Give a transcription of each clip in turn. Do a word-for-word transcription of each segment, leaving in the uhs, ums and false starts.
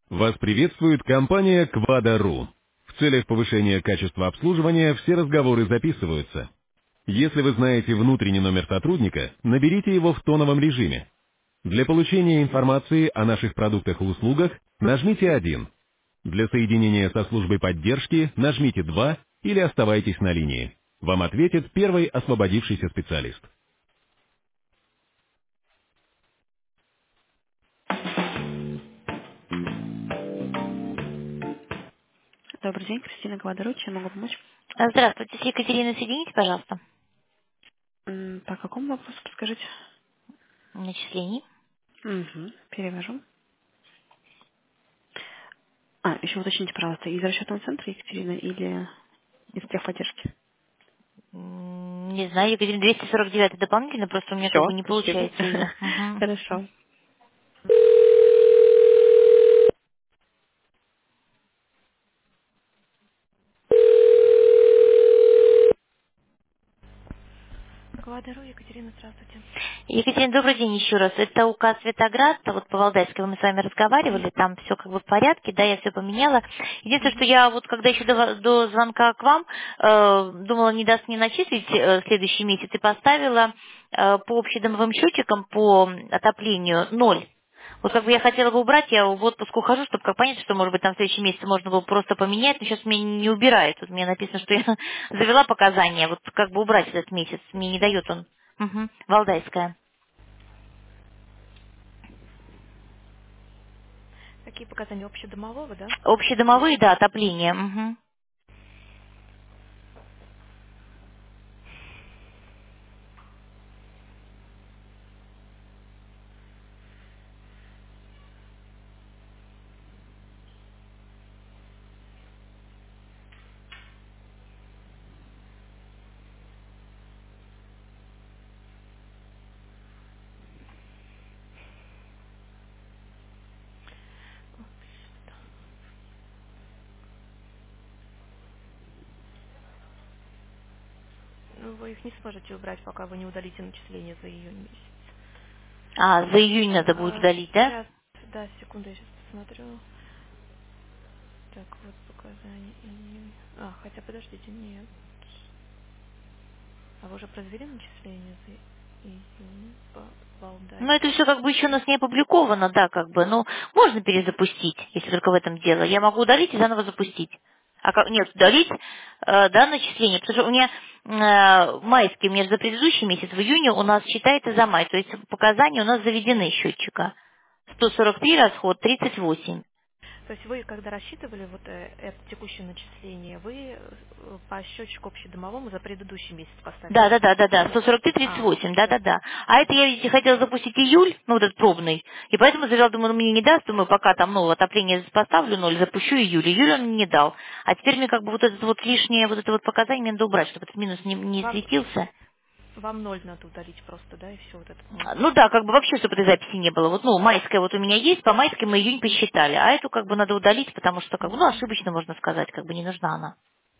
Вас приветствует компания Quadro. В целях повышения качества обслуживания все разговоры записываются. Если вы знаете внутренний номер сотрудника, наберите его в тоновом режиме. Для получения информации о наших продуктах и услугах нажмите один. Для соединения со службой поддержки нажмите два или оставайтесь на линии. Вам ответит первый освободившийся специалист. Добрый день, Кристина Квадро, чем могу помочь? А, Здравствуйте, с Екатериной соедините, пожалуйста, М, По какому вопросу подскажите? начислений. Угу, перевожу. А, еще уточните, пожалуйста, из расчетного центра Екатерина или из техподдержки? М, Не знаю, Екатерина, двести сорок девять дополнительно, просто у меня как Все, бы не спасибо. получается ее. Мгм. Хорошо. Квадро, Екатерина, здравствуйте. Екатерина, добрый день еще раз. Это указ Светоград, вот по Валдайской мы с вами разговаривали, там все как бы в порядке, да, я все поменяла. Единственное, что Мгм. я вот когда еще до, до звонка к вам э, думала, не даст мне начислить э, следующий месяц, и поставила э, по общедомовым счетчикам по отоплению ноль. Вот как бы я хотела бы убрать, я в отпуск ухожу, чтобы как понять, что, может быть, там в следующем месяце можно было просто поменять, но сейчас мне не убирает. Тут мне написано, что я завела показания, вот как бы убрать этот месяц, мне не дает он. Мгм. Валдайская. Какие показания общедомового, да? Общедомовые, да, отопление. Мгм. Ну, вы их не сможете убрать, пока вы не удалите начисление за июнь месяц. А, за июнь надо будет А, удалить, да? сейчас, да, секунду, я сейчас посмотрю. Так, вот показания июнь. А, хотя подождите, нет. А вы уже произвели начисление за июнь по Но это все Валдайской? как бы еще у нас не опубликовано, да, как бы. Ну, можно перезапустить, если только в этом дело. Я могу удалить и заново запустить. А как, нет, удалить, э, да, начисление. Потому что у меня э, майский, у меня за предыдущий месяц, в июне у нас считается за май. То есть показания у нас заведены счетчика. сто сорок три расход, тридцать восемь. То есть вы, когда рассчитывали вот э, это текущее начисление, вы э, по счетчику общедомовому за предыдущий месяц Да, поставили? да, да, да, да, сто сорок три тридцать А, восемь, да, все. да, да. А это я, видите, хотела запустить июль, ну, вот этот пробный, и поэтому завела, думаю, ну, мне не даст, думаю, пока там, ну, отопление поставлю ноль, запущу июль. Июль он мне не дал. А теперь мне как бы вот этот вот лишнее, вот это вот показание мне надо убрать, чтобы этот минус не, не Вам, светился. вам ноль надо удалить просто, да, и все, вот этот ноль. Ну да, как бы вообще, чтобы этой записи не было. Вот, ну, майская вот у меня есть, по майской мы июнь посчитали, а эту как бы надо удалить, потому что, как бы, ну, ошибочно можно сказать, как бы не нужна она.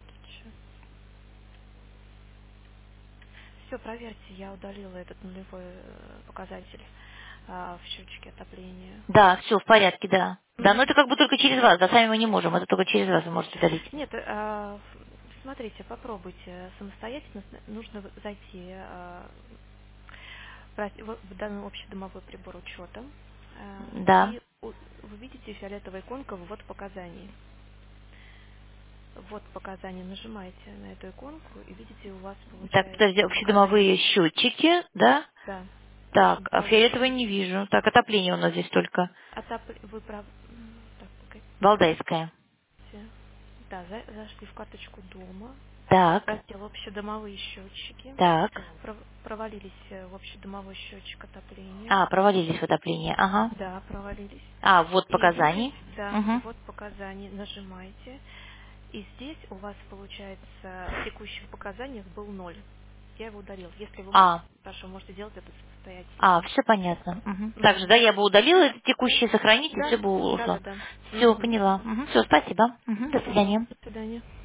Все, проверьте, я удалила этот нулевой э, показатель а, в счетчике отопления. Да, все в порядке, да. Да, но Мгм. это как бы только через вас, да, сами мы не можем, это только через вас вы можете удалить. Нет, э, а, смотрите, попробуйте самостоятельно. Нужно зайти а, брать в в данный общедомовой прибор учета, а, Да. и у- вы видите фиолетовая иконка «Ввод показаний». «Ввод показаний» нажимаете на эту иконку, и видите, у вас Так, подожди, получается показания. общедомовые счетчики, да? Да, Так, а общедомовые фиолетовый не счетчики. вижу. Так, отопление у нас здесь только. Отоп- Вы прав... м, Так, Валдайская. погодите. Да, за- зашли в карточку дома, Так, раздел «Общедомовые счетчики», так. пров- провалились э, в общедомовой счетчик отопления. А, провалились в отопление, ага. Да, провалились. А, вот И видите, показаний. да, Угу. вот показания, нажимаете. И здесь у вас получается в текущих показаниях был ноль. Я его удалил. Если вы можете, А, хорошо, можете делать это самостоятельно. а, все понятно. Угу. Так же, Мгм. да, я бы удалила это текущее, сохранить, и все Да, бы да, да, ушло. да. Все, Мгм. поняла. Все, спасибо. Мгм, до Пожалуйста, свидания. до свидания.